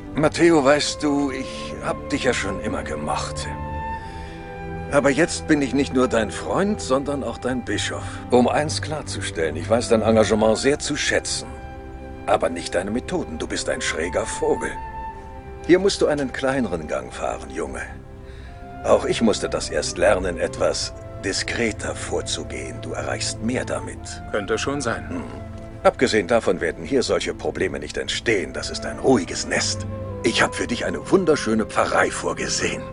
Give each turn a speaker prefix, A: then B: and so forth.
A: Matteo, weißt du, ich hab dich ja schon immer gemocht. Aber jetzt bin ich nicht nur dein Freund, sondern auch dein Bischof. Um eins klarzustellen, ich weiß dein Engagement sehr zu schätzen. Aber nicht deine Methoden, du bist ein schräger Vogel. Hier musst du einen kleineren Gang fahren, Junge. Auch ich musste das erst lernen, etwas diskreter vorzugehen. Du erreichst mehr damit.
B: Könnte schon sein.
A: Abgesehen davon werden hier solche Probleme nicht entstehen. Das ist ein ruhiges Nest. Ich habe für dich eine wunderschöne Pfarrei vorgesehen.